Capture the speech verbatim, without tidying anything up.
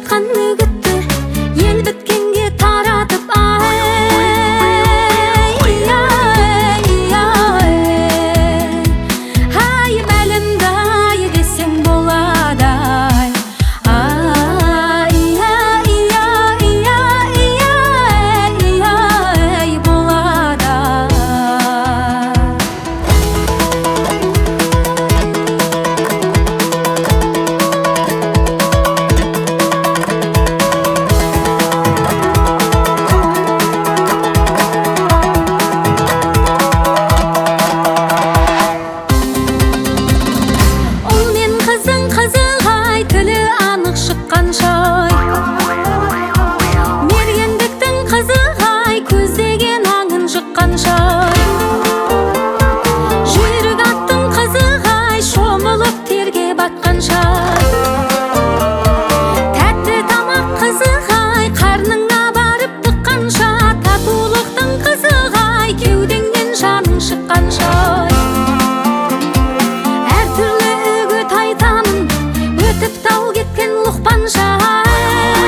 айтқан үгітті ел біткенге таратып ай, ай, ай, ай, мәлімді ай десең болады ай, ай, ай, ай, ай, ай, болады тәтті тамақ қызығай, қарныңа барып тыққанша, татулықтың қызығай, кеудеңнен жаның шыққанша. Әртүрлі үгіт айтамын, өтіп тау кеткен лұқпанша.